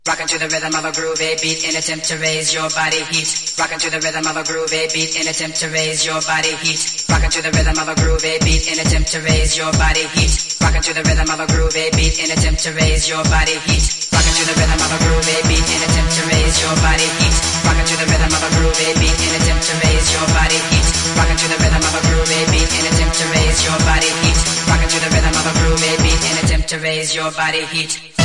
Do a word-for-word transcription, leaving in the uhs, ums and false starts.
Rockin' to the rhythm of a groove, a beat in attempt to raise your body heat. Rockin' to the rhythm of a groove, a beat in attempt to raise your body heat. Rockin' to the rhythm of a groove, a beat in attempt to raise your body heat. Rockin' to the rhythm of a groove, a beat in attempt to raise your body heat. Rockin' to the rhythm of a groove, a beat in attempt to raise your body heat. Rockin' to the rhythm of a groove, a beat in attempt to raise your body heat. Rockin' to the rhythm of a groove, a beat in attempt to raise your body heat. Rockin' to the rhythm of a groove, a beat in attempt to raise your body heat.